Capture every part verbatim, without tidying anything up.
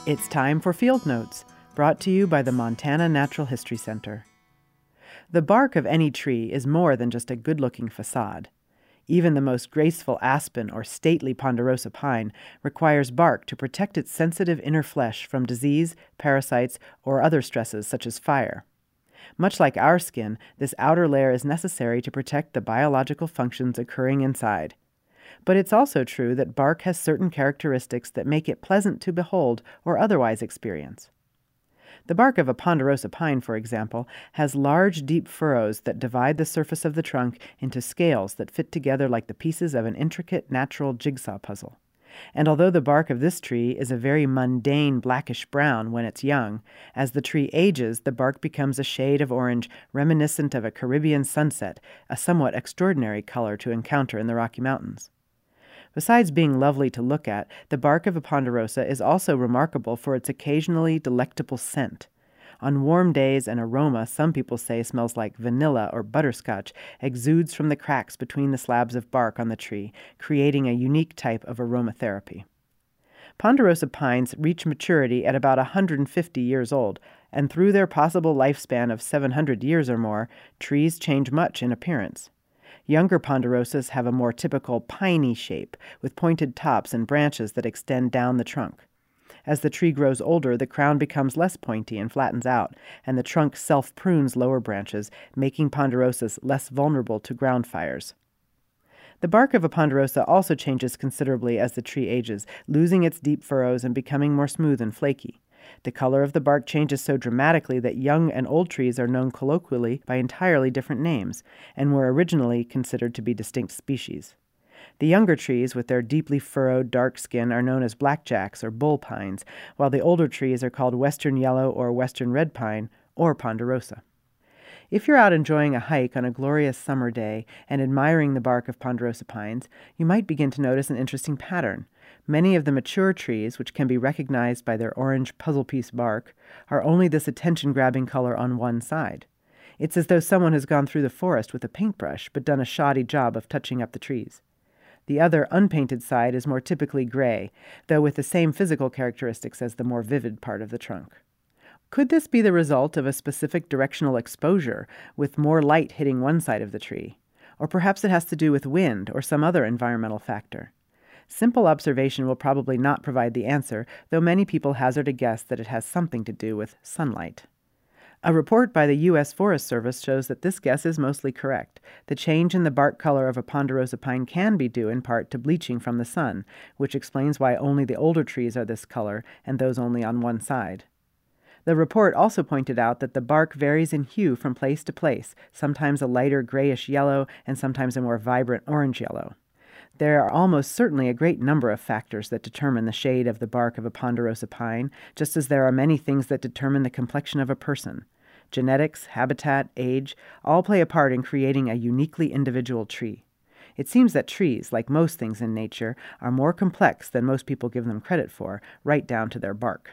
It's time for Field Notes, brought to you by the Montana Natural History Center. The bark of any tree is more than just a good-looking facade. Even the most graceful aspen or stately ponderosa pine requires bark to protect its sensitive inner flesh from disease, parasites, or other stresses such as fire. Much like our skin, this outer layer is necessary to protect the biological functions occurring inside. But it's also true that bark has certain characteristics that make it pleasant to behold or otherwise experience. The bark of a ponderosa pine, for example, has large, deep furrows that divide the surface of the trunk into scales that fit together like the pieces of an intricate natural jigsaw puzzle. And although the bark of this tree is a very mundane blackish brown when it's young, as the tree ages, the bark becomes a shade of orange reminiscent of a Caribbean sunset, a somewhat extraordinary color to encounter in the Rocky Mountains. Besides being lovely to look at, the bark of a ponderosa is also remarkable for its occasionally delectable scent. On warm days, an aroma some people say smells like vanilla or butterscotch exudes from the cracks between the slabs of bark on the tree, creating a unique type of aromatherapy. Ponderosa pines reach maturity at about one hundred fifty years old, and through their possible lifespan of seven hundred years or more, trees change much in appearance. Younger ponderosas have a more typical piney shape, with pointed tops and branches that extend down the trunk. As the tree grows older, the crown becomes less pointy and flattens out, and the trunk self-prunes lower branches, making ponderosas less vulnerable to ground fires. The bark of a ponderosa also changes considerably as the tree ages, losing its deep furrows and becoming more smooth and flaky. The color of the bark changes so dramatically that young and old trees are known colloquially by entirely different names, and were originally considered to be distinct species. The younger trees, with their deeply furrowed dark skin, are known as blackjacks or bull pines, while the older trees are called western yellow or western red pine, or ponderosa. If you're out enjoying a hike on a glorious summer day and admiring the bark of ponderosa pines, you might begin to notice an interesting pattern. Many of the mature trees, which can be recognized by their orange puzzle piece bark, are only this attention-grabbing color on one side. It's as though someone has gone through the forest with a paintbrush but done a shoddy job of touching up the trees. The other unpainted side is more typically gray, though with the same physical characteristics as the more vivid part of the trunk. Could this be the result of a specific directional exposure, with more light hitting one side of the tree? Or perhaps it has to do with wind or some other environmental factor. Simple observation will probably not provide the answer, though many people hazard a guess that it has something to do with sunlight. A report by the U S Forest Service shows that this guess is mostly correct. The change in the bark color of a ponderosa pine can be due in part to bleaching from the sun, which explains why only the older trees are this color and those only on one side. The report also pointed out that the bark varies in hue from place to place, sometimes a lighter grayish yellow and sometimes a more vibrant orange yellow. There are almost certainly a great number of factors that determine the shade of the bark of a ponderosa pine, just as there are many things that determine the complexion of a person. Genetics, habitat, age, all play a part in creating a uniquely individual tree. It seems that trees, like most things in nature, are more complex than most people give them credit for, right down to their bark.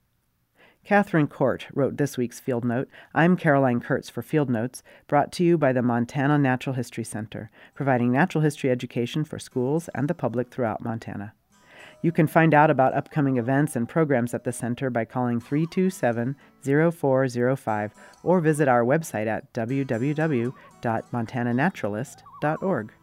Catherine Court wrote this week's Field Note. I'm Caroline Kurtz for Field Notes, brought to you by the Montana Natural History Center, providing natural history education for schools and the public throughout Montana. You can find out about upcoming events and programs at the center by calling three two seven, zero four zero five or visit our website at w w w dot montana naturalist dot org.